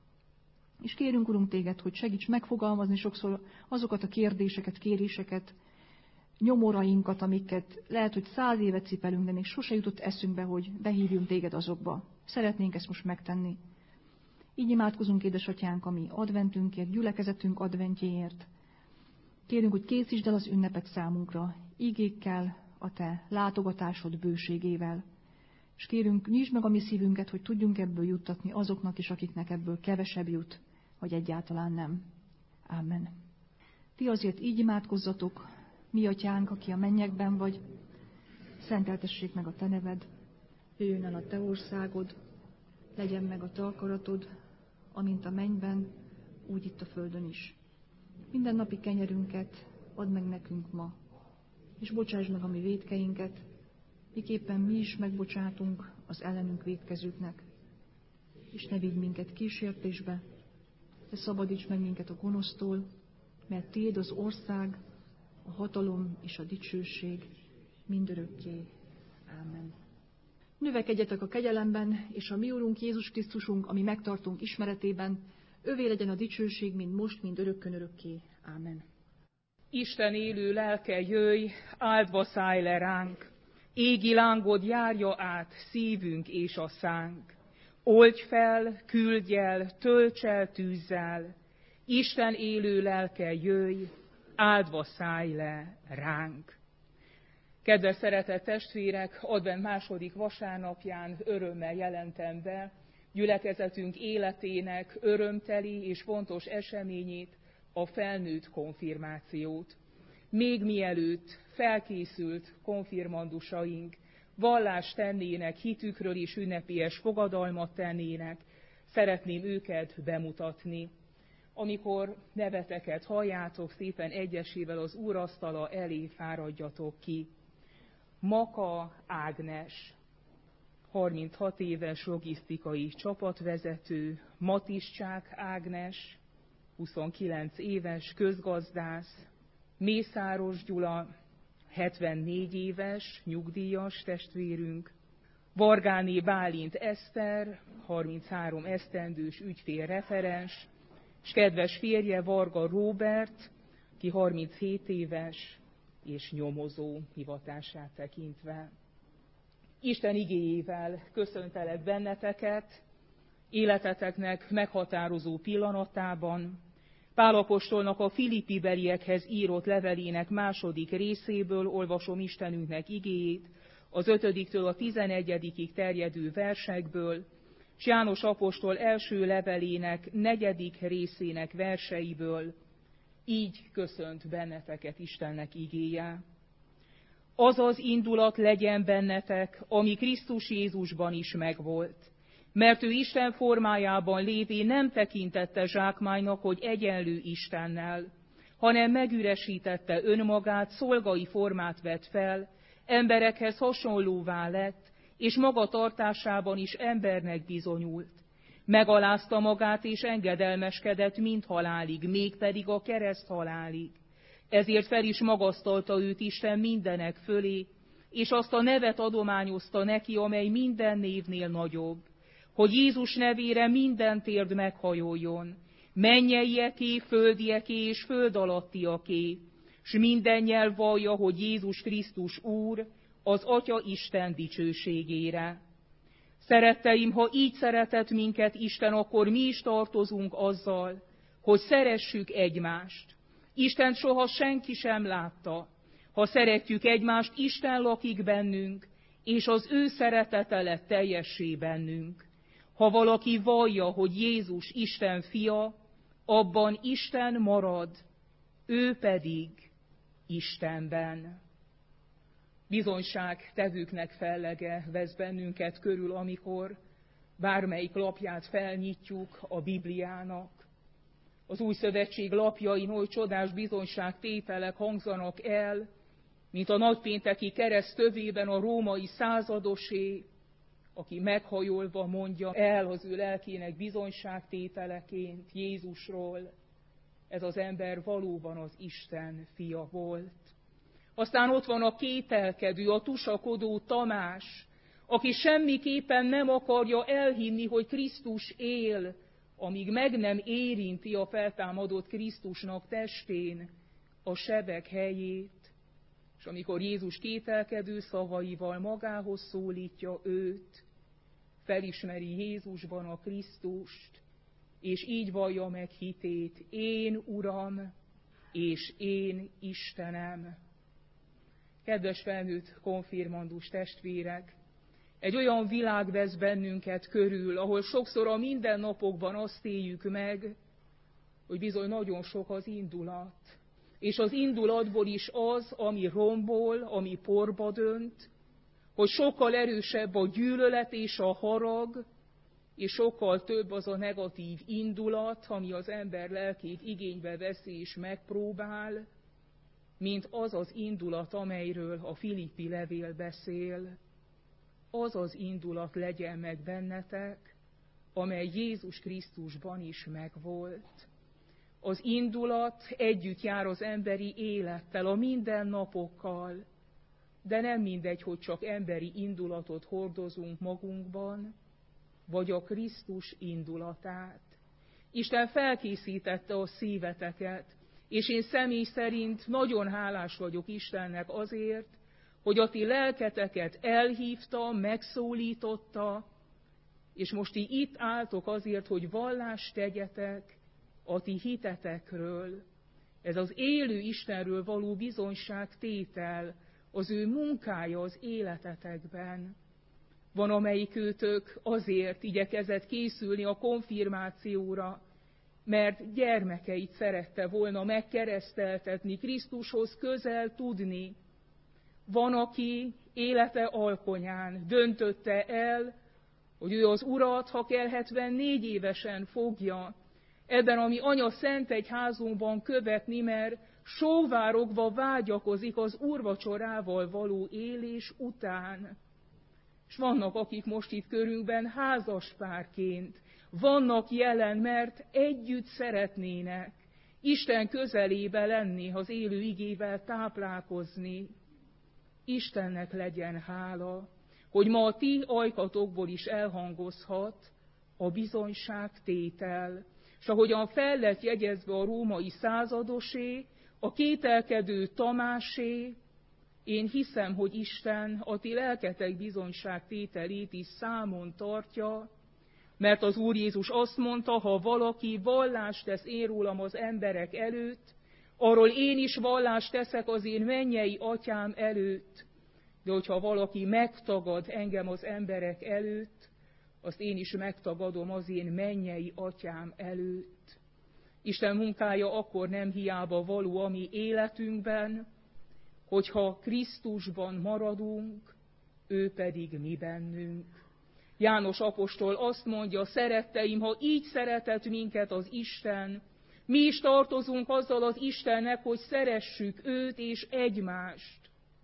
És kérünk, Urunk, téged, hogy segíts megfogalmazni sokszor azokat a kérdéseket, kéréseket, nyomorainkat, amiket lehet, hogy 100 évet cipelünk, de még sose jutott eszünkbe, hogy behívjunk téged azokba. Szeretnénk ezt most megtenni. Így imádkozunk, édesatyánk, a mi adventünkért, gyülekezetünk adventjéért. Kérünk, hogy készítsd el az ünnepet számunkra, ígékkel, a te látogatásod bőségével. És kérünk, nyisd meg a mi szívünket, hogy tudjunk ebből juttatni azoknak is, akiknek ebből kevesebb jut, vagy egyáltalán nem. Ámen. Ti azért így imádkozzatok, mi atyánk, aki a mennyekben vagy, szenteltessék meg a te neved, jöjjön el a te országod, legyen meg a te akaratod, amint a mennyben, úgy itt a földön is. Minden napi kenyerünket add meg nekünk ma, és bocsáss meg a mi vétkeinket, miképpen mi is megbocsátunk az ellenünk vétkezőknek. És ne vigy minket kísértésbe, de szabadíts meg minket a gonosztól, mert tiéd az ország, a hatalom és a dicsőség mindörökké. Ámen. Növekedjetek a kegyelemben, és a mi Urunk Jézus Krisztusunk, ami megtartunk ismeretében, övé legyen a dicsőség, mind most, mind örökkön örökké. Ámen. Isten élő lelke, jöjj, áldva szállj le ránk, égi lángod járja át szívünk és a szánk. Oldj fel, küldj el, tölts el tűzzel, Isten élő lelke, jöjj, áldva szállj le ránk. Kedves szeretett testvérek, advent második vasárnapján örömmel jelentem be gyülekezetünk életének örömteli és fontos eseményét, a felnőtt konfirmációt. Még mielőtt felkészült konfirmandusaink vallást tennének, hitükről is ünnepélyes fogadalmat tennének, szeretném őket bemutatni. Amikor neveteket halljátok, szépen egyesével az úrasztala elé fáradjatok ki. Maka Ágnes, 36 éves logisztikai csapatvezető, Matiszcsák Ágnes, 29 éves közgazdász, Mészáros Gyula, 74 éves nyugdíjas testvérünk, Vargáné Bálint Eszter, 33 esztendős ügyfélreferens, és kedves férje Varga Róbert, ki 37 éves és nyomozó hivatását tekintve. Isten igéjével köszöntelek benneteket, életeteknek meghatározó pillanatában. Pál apostolnak a Filippi-beliekhez írott levelének második részéből olvasom Istenünknek igéjét, az 5-től a 11. terjedő versekből, és János apostol első levelének 4. részének verseiből. Így köszönt benneteket Istennek igéje. Az az indulat legyen bennetek, ami Krisztus Jézusban is megvolt. Mert ő Isten formájában lévén nem tekintette zsákmánynak, hogy egyenlő Istennel, hanem megüresítette önmagát, szolgai formát vett fel, emberekhez hasonlóvá lett, és magatartásában is embernek bizonyult. Megalázta magát és engedelmeskedett mind halálig, mégpedig a kereszt halálig. Ezért fel is magasztalta őt Isten mindenek fölé, és azt a nevet adományozta neki, amely minden névnél nagyobb, hogy Jézus nevére minden térd meghajoljon, mennyieké, földieké és föld alattiaké, s minden nyelv vallja, hogy Jézus Krisztus Úr, az Atya Isten dicsőségére. Szeretteim, ha így szeretett minket Isten, akkor mi is tartozunk azzal, hogy szeressük egymást. Istent soha senki sem látta. Ha szeretjük egymást, Isten lakik bennünk, és az ő szeretete lett teljessé bennünk. Ha valaki vallja, hogy Jézus Isten fia, abban Isten marad, ő pedig Istenben. Bizonyságtevőknek fellege vesz bennünket körül, amikor bármelyik lapját felnyitjuk a Bibliának. Az Új Szövetség lapjain oly csodás bizonyságtételek hangzanak el, mint a nagypénteki kereszt tövében a római századosé, aki meghajolva mondja el az ő lelkének bizonyságtételeként Jézusról, ez az ember valóban az Isten fia volt. Aztán ott van a kételkedő, a tusakodó Tamás, aki semmiképpen nem akarja elhinni, hogy Krisztus él, amíg meg nem érinti a feltámadott Krisztusnak testén a sebek helyét, és amikor Jézus kételkedő szavaival magához szólítja őt, felismeri Jézusban a Krisztust, és így vallja meg hitét: én Uram, és én Istenem. Kedves felnőtt konfirmandus testvérek, egy olyan világ vesz bennünket körül, ahol sokszor a mindennapokban azt éljük meg, hogy bizony nagyon sok az indulat. És az indulatból is az, ami rombol, ami porba dönt, hogy sokkal erősebb a gyűlölet és a harag, és sokkal több az a negatív indulat, ami az ember lelkét igénybe veszi és megpróbál, mint az az indulat, amelyről a Filippi levél beszél. Az az indulat legyen meg bennetek, amely Jézus Krisztusban is megvolt. Az indulat együtt jár az emberi élettel, a mindennapokkal, de nem mindegy, hogy csak emberi indulatot hordozunk magunkban, vagy a Krisztus indulatát. Isten felkészítette a szíveteket, és én személy szerint nagyon hálás vagyok Istennek azért, hogy a ti lelketeket elhívta, megszólította, és most ti itt álltok azért, hogy vallást tegyetek a ti hitetekről. Ez az élő Istenről való bizonyságtétel, az ő munkája az életetekben. Van, amelyikőtök azért igyekezett készülni a konfirmációra, mert gyermekeit szerette volna megkereszteltetni, Krisztushoz közel tudni. Van, aki élete alkonyán döntötte el, hogy ő az Urat, ha kell 74 évesen fogja ebben a mi Anya Szent Egyházunkban követni, mert sóvárogva vágyakozik az úrvacsorával való élés után. És vannak, akik most itt körünkben házaspárként vannak jelen, mert együtt szeretnének Isten közelébe lenni, az élő igével táplálkozni. Istennek legyen hála, hogy ma a ti ajkatokból is elhangozhat a bizonyságtétel. És ahogyan fel lett jegyezve a római századosé, a kételkedő Tamásé, én hiszem, hogy Isten a ti lelketek bizonyságtételét is számon tartja, mert az Úr Jézus azt mondta, ha valaki vallást tesz én rólam az emberek előtt, arról én is vallást teszek az én mennyei atyám előtt, de hogyha valaki megtagad engem az emberek előtt, azt én is megtagadom az én mennyei atyám előtt. Isten munkája akkor nem hiába való a mi életünkben, hogyha Krisztusban maradunk, ő pedig mi bennünk. János apostol azt mondja, szeretteim, ha így szeretett minket az Isten, mi is tartozunk azzal az Istennek, hogy szeressük őt és egymást.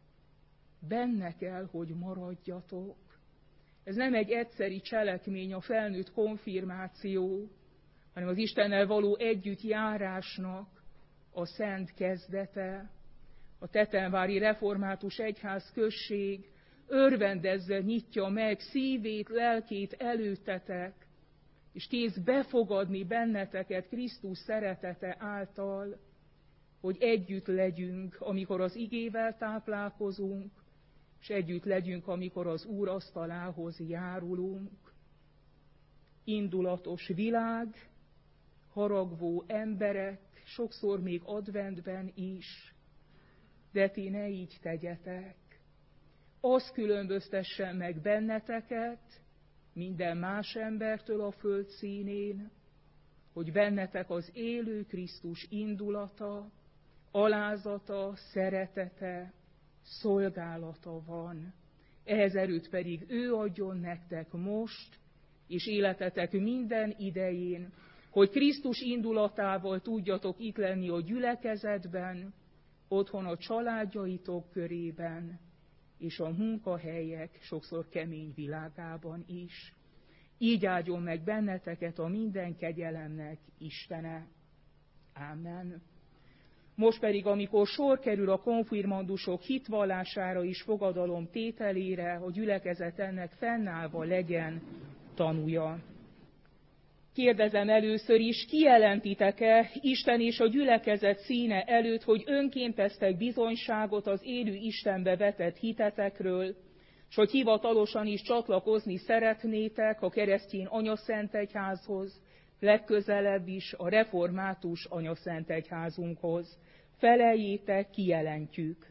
Benne kell, hogy maradjatok. Ez nem egy egyszeri cselekmény, a felnőtt konfirmáció, hanem az Istennel való együttjárásnak a szent kezdete. A Tetenvári Református Egyház község örvendezve nyitja meg szívét, lelkét előttetek, és kész befogadni benneteket Krisztus szeretete által, hogy együtt legyünk, amikor az igével táplálkozunk, és együtt legyünk, amikor az Úr asztalához járulunk. Indulatos világ, haragvó emberek, sokszor még adventben is, de ti ne így tegyetek. Az különböztessen meg benneteket minden más embertől a föld színén, hogy bennetek az élő Krisztus indulata, alázata, szeretete, szolgálata van. Ehhez erőt pedig ő adjon nektek most, és életetek minden idején, hogy Krisztus indulatával tudjatok itt lenni a gyülekezetben, otthon a családjaitok körében, és a munkahelyek sokszor kemény világában is. Így áldjon meg benneteket a minden kegyelemnek Istene. Ámen. Most pedig, amikor sor kerül a konfirmandusok hitvallására és fogadalom tételére, a gyülekezet ennek fennállva legyen tanúja. Kérdezem először is, kijelentitek-e Isten és a gyülekezet színe előtt, hogy önként tesztek bizonyságot az élő Istenbe vetett hitetekről, és hogy hivatalosan is csatlakozni szeretnétek a keresztény anyaszentegyházhoz, legközelebb is a református anyaszentegyházunkhoz. Feleljétek, kijelentjük.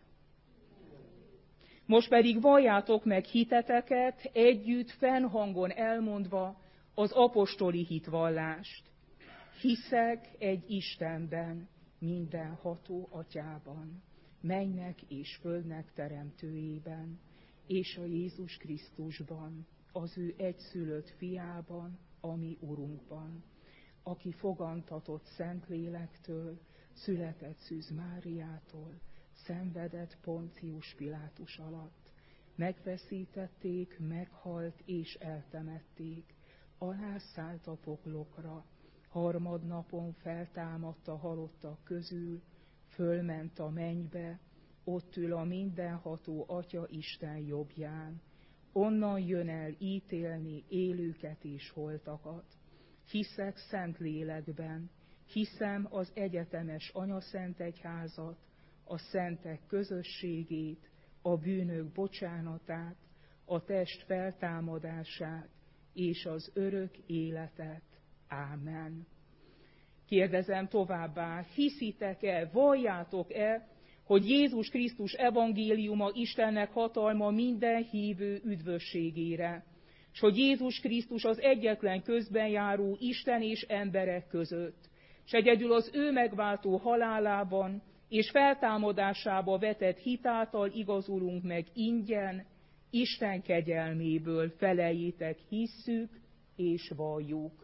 Most pedig valljátok meg hiteteket együtt, fennhangon elmondva az apostoli hitvallást. Hiszek egy Istenben, mindenható Atyában, mennynek és földnek teremtőjében, és a Jézus Krisztusban, az ő egyszülött fiában, a mi Urunkban, aki fogantatott Szentlélektől, született Szűz Máriától, szenvedett Poncius Pilátus alatt, megfeszítették, meghalt és eltemették, alászállt a poklokra, harmadnapon feltámadt a halottak közül, fölment a mennybe, ott ül a mindenható Atya Isten jobbján, onnan jön el ítélni élőket és holtakat. Hiszek szent lélekben, hiszem az egyetemes anyaszentegyházat, a szentek közösségét, a bűnök bocsánatát, a test feltámadását és az örök életet. Ámen. Kérdezem továbbá, hiszitek-e, valljátok-e, hogy Jézus Krisztus evangéliuma Istennek hatalma minden hívő üdvösségére, és hogy Jézus Krisztus az egyetlen közbenjáró Isten és emberek között, és egyedül az ő megváltó halálában és feltámadásába vetett hitáltal igazulunk meg ingyen, Isten kegyelméből. Feleljétek, hisszük és valljuk.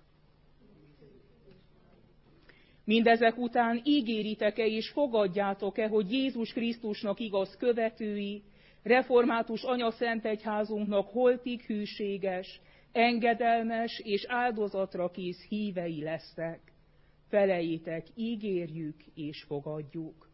Mindezek után ígéritek-e és fogadjátok-e, hogy Jézus Krisztusnak igaz követői, református anyaszentegyházunknak holtig hűséges, engedelmes és áldozatra kész hívei lesztek? Feleljétek, ígérjük és fogadjuk.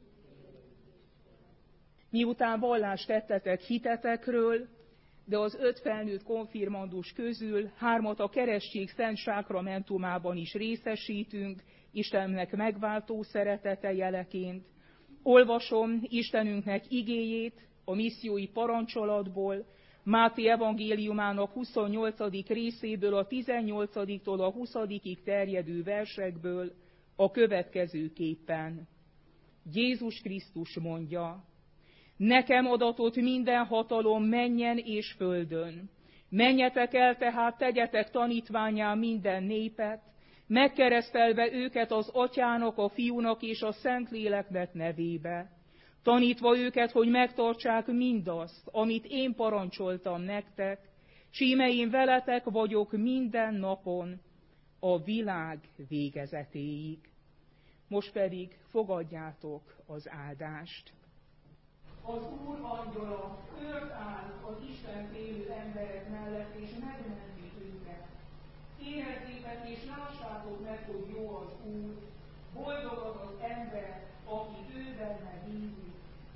Miután vallást tettetek hitetekről, de az 5 felnőtt konfirmandus közül 3-at a keresztség szent sákramentumában is részesítünk, Istennek megváltó szeretete jeleként. Olvasom Istenünknek igéjét a missziói parancsolatból, Máté evangéliumának 28. részéből, a 18-tól a 20-ig terjedő versekből a következőképpen. Jézus Krisztus mondja: nekem adatott minden hatalom mennyen és földön. Menjetek el tehát, tegyetek tanítvánnyá minden népet, megkeresztelve őket az Atyának, a Fiúnak és a Szentléleknek nevébe, tanítva őket, hogy megtartsák mindazt, amit én parancsoltam nektek, s íme én veletek vagyok minden napon, a világ végezetéig. Most pedig fogadjátok az áldást. Az Úr angyola őrt áll az Isten félő emberek mellett, és megmenti őket. Érezzétek és lássátok meg, hogy jó az Úr, boldog az az ember, aki ő benne bízik.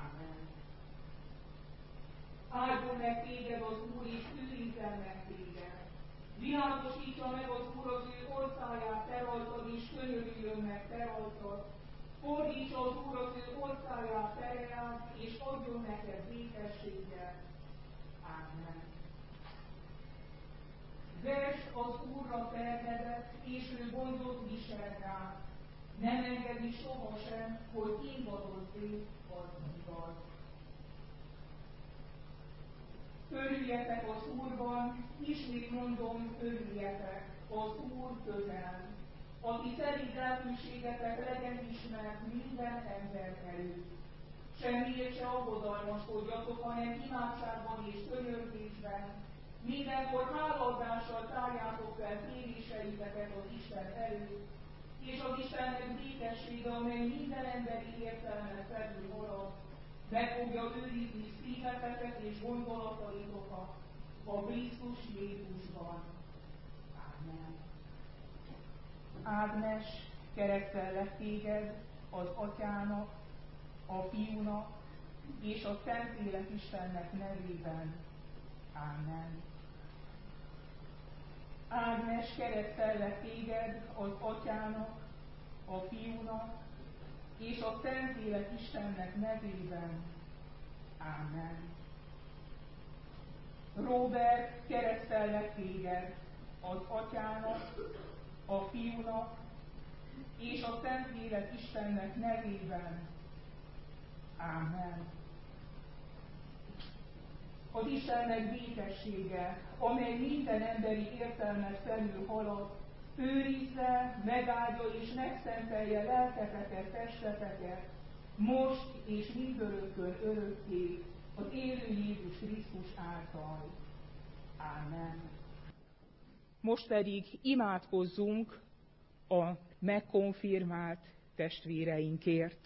Ámen. Áldjon meg téged az Úr, és őrizzen meg téged. Világosítsa meg az Úr az ő orcáját te rajtad, és könyörüljön meg te rajtad. Fordítsa az Úr az ő orcáját te reád, és adjon neked békességet. Ámen. Vesd az Úrra terhedet, és ő gondot visel rád. Nem engedi sohasem, hogy ingadozzék az igaz. Örüljetek az Úrban, ismét mondom, örüljetek, az Úr közel. Aki szerint lelkűségetek legyen ismert minden ember előtt. Semmiért se aggodalmaskodjatok, hanem imádságban és könyörgésben, mindenkor hálaadással tárjátok fel kéréseiteket az Isten előtt, és az Istennek békessége, amely minden emberi értelmet felül halad, meg fogja őrizni szíveteket és gondolataitokat a Krisztus Jézusban. Ámen. Ágnes, keresztellek téged az Atyának, a Fiúnak és a Szentlélek Istennek nevében. Ámen. Ágnes, keresztellek téged az Atyának, a Fiúnak és a Szentlélek Istennek nevében. Ámen. Róbert, keresztellek téged az Atyának, a Fiúnak és a Szentlélek Istennek nevében. Ámen. Az Istennek békessége, amely minden emberi értelmet felül halad, őrizze, megáldja és megszentelje lelketeket, testeteket, most és mindörökkön örökké, az élő Jézus Krisztus által. Ámen. Most pedig imádkozzunk a megkonfirmált testvéreinkért.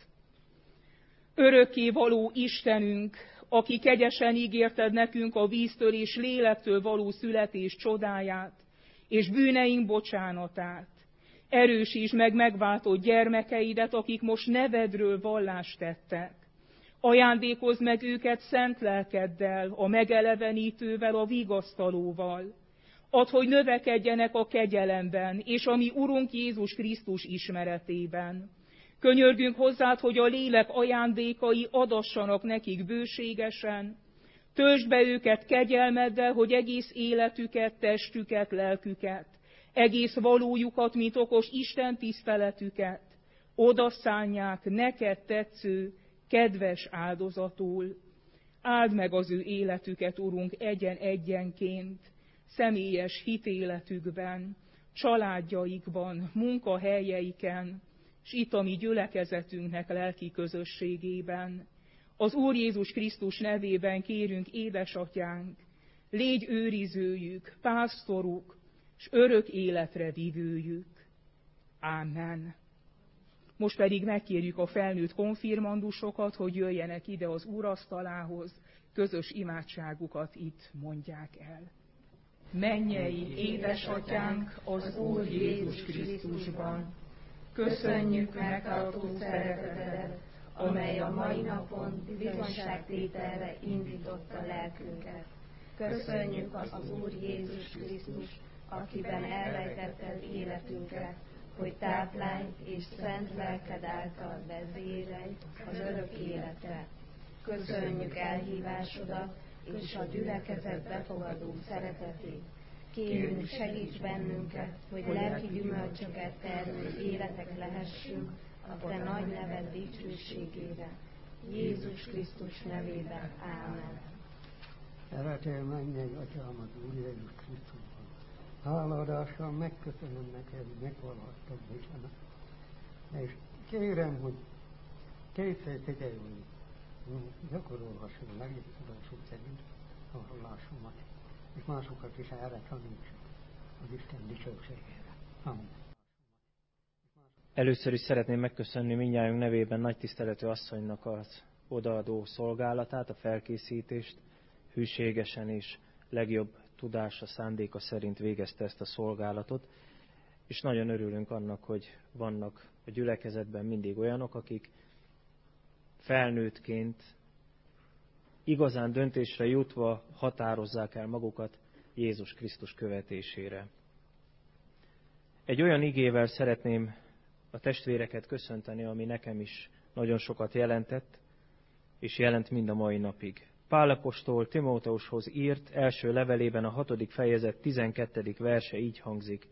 Örökké való Istenünk, aki kegyesen ígérted nekünk a víztől és lélektől való születés csodáját, és bűneink bocsánatát, erősítsd meg megváltott gyermekeidet, akik most nevedről vallást tettek. Ajándékozd meg őket szent lelkeddel, a megelevenítővel, a vigasztalóval. Add, hogy növekedjenek a kegyelemben, és a mi Urunk Jézus Krisztus ismeretében. Könyörgünk hozzád, hogy a lélek ajándékai adassanak nekik bőségesen. Töltsd be őket kegyelmeddel, hogy egész életüket, testüket, lelküket, egész valójukat, mint okos Isten tiszteletüket odaszánják neked tetsző, kedves áldozatul. Áld meg az ő életüket, Urunk, egyen-egyenként, személyes hitéletükben, családjaikban, munkahelyeiken, s itt a mi gyülekezetünknek lelki közösségében. Az Úr Jézus Krisztus nevében kérünk, édesatyánk, légy őrizőjük, pásztoruk, s örök életre vivőjük. Ámen. Most pedig megkérjük a felnőtt konfirmandusokat, hogy jöjjenek ide az úrasztalához, közös imádságukat itt mondják el. Mennyei édesatyánk az Úr Jézus Krisztusban, köszönjük megtartó szeretetedet, amely a mai napon bizonyságtételre indította lelkünket. Köszönjük az Úr Jézus Krisztus, akiben elrejtetted életünket, hogy táplálj és szent lelked által vezérelj az örök életre. Köszönjük elhívásodat és a gyülekezet befogadó szeretetét. Kérünk, segíts bennünket, hogy lelki gyümölcsöket termő életek lehessünk a te nagy neved dicsőségére. Jézus Krisztus nevében. Ámen. Szeretél mennyei Atyám az Úr Jézus Krisztusban. Hálaadással megköszönöm neked, hogy megvalhattam Istenet. És kérem, hogy kétszer figyelj, hogy gyakorolhassam legjobb tudásom szerint a hallásomat, és másokat is erre tanítsuk az Isten dicsőségére. Amen. Először is szeretném megköszönni mindnyájunk nevében nagy tiszteletű asszonynak az odaadó szolgálatát, a felkészítést, hűségesen és legjobb tudása, szándéka szerint végezte ezt a szolgálatot, és nagyon örülünk annak, hogy vannak a gyülekezetben mindig olyanok, akik felnőttként igazán döntésre jutva határozzák el magukat Jézus Krisztus követésére. Egy olyan igével szeretném a testvéreket köszönteni, ami nekem is nagyon sokat jelentett, és jelent mind a mai napig. Pál apostol Timóteushoz írt első levelében a 6. fejezet 12. verse így hangzik.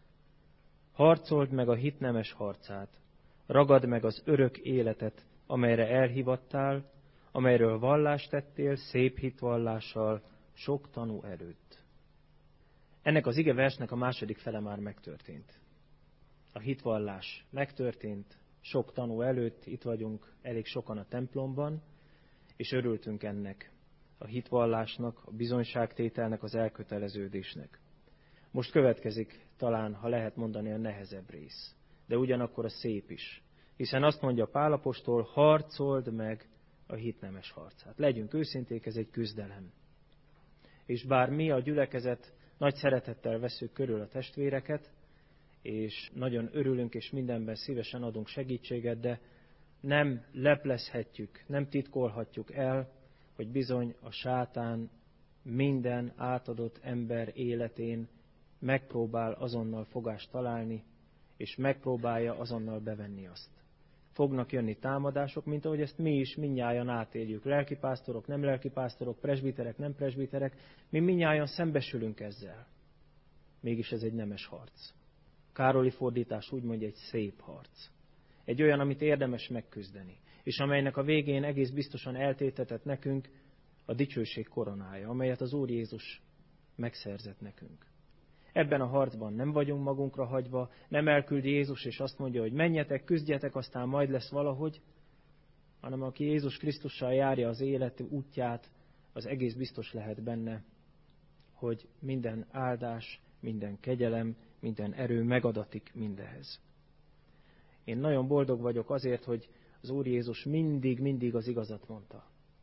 Harcold meg a hit nemes harcát, ragad meg az örök életet, amelyre elhívattál, amelyről vallást tettél szép hitvallással sok tanú előtt. Ennek az igeversnek a második fele már megtörtént. A hitvallás megtörtént, sok tanú előtt, itt vagyunk elég sokan a templomban, és örültünk ennek, a hitvallásnak, a bizonyságtételnek, az elköteleződésnek. Most következik talán, ha lehet mondani, a nehezebb rész, de ugyanakkor a szép is. Hiszen azt mondja Pál apostol, harcold meg a hitnemes harcát. Legyünk őszinték, ez egy küzdelem. És bár mi a gyülekezet nagy szeretettel veszük körül a testvéreket, és nagyon örülünk, és mindenben szívesen adunk segítséget, de nem leplezhetjük, nem titkolhatjuk el, hogy bizony a sátán minden átadott ember életén megpróbál azonnal fogást találni, és megpróbálja azonnal bevenni azt. Fognak jönni támadások, mint ahogy ezt mi is mindnyájan átéljük. Lelkipásztorok, nem lelkipásztorok, presbiterek, nem presbiterek, mi mindnyájan szembesülünk ezzel. Mégis ez egy nemes harc. Károli fordítás úgy mondja, egy szép harc. Egy olyan, amit érdemes megküzdeni, és amelynek a végén egész biztosan eltétetett nekünk a dicsőség koronája, amelyet az Úr Jézus megszerzett nekünk. Ebben a harcban nem vagyunk magunkra hagyva, nem elküldi Jézus, és azt mondja, hogy menjetek, küzdjetek, aztán majd lesz valahogy, hanem aki Jézus Krisztussal járja az élet útját, az egész biztos lehet benne, hogy minden áldás, minden kegyelem, minden erő megadatik mindehez. Én nagyon boldog vagyok azért, hogy az Úr Jézus mindig az igazat mondta.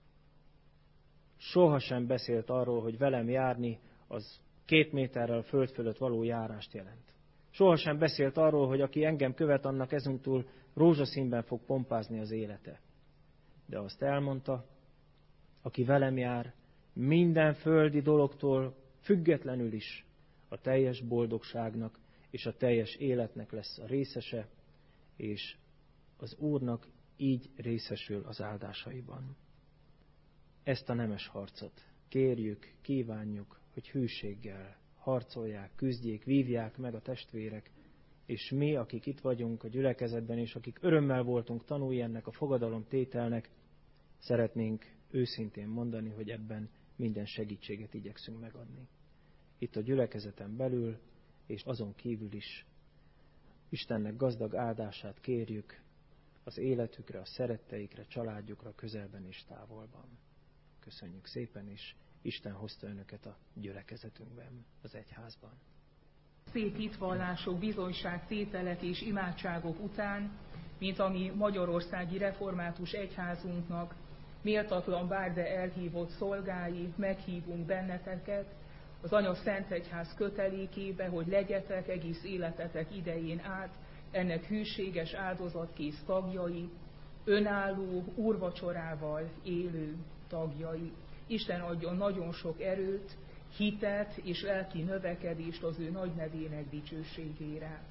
Sohasem beszélt arról, hogy velem járni, az 2 méterrel a föld fölött való járást jelent. Sohasem beszélt arról, hogy aki engem követ, annak ezúttal rózsaszínben fog pompázni az élete. De azt elmondta, aki velem jár, minden földi dologtól függetlenül is a teljes boldogságnak és a teljes életnek lesz a részese, és az Úrnak így részesül az áldásaiban. Ezt a nemes harcot kérjük, kívánjuk, hogy hűséggel harcolják, küzdjék, vívják meg a testvérek, és mi, akik itt vagyunk a gyülekezetben, és akik örömmel voltunk tanúi ennek a fogadalomtételnek, szeretnénk őszintén mondani, hogy ebben minden segítséget igyekszünk megadni. Itt a gyülekezeten belül, és azon kívül is Istennek gazdag áldását kérjük az életükre, a szeretteikre, családjukra, közelben és távolban. Köszönjük szépen, és Isten hozta önöket a gyülekezetünkben, az egyházban. Szép hitvallások, bizonyságtételek és imádságok után, mint ami Magyarországi Református Egyházunknak méltatlan bár de elhívott szolgái, meghívunk benneteket az Anya Szent Egyház kötelékébe, hogy legyetek egész életetek idején át ennek hűséges áldozatkész tagjai, önálló úrvacsorával élő tagjai. Isten adjon nagyon sok erőt, hitet és lelki növekedést az ő nagy nevének dicsőségére.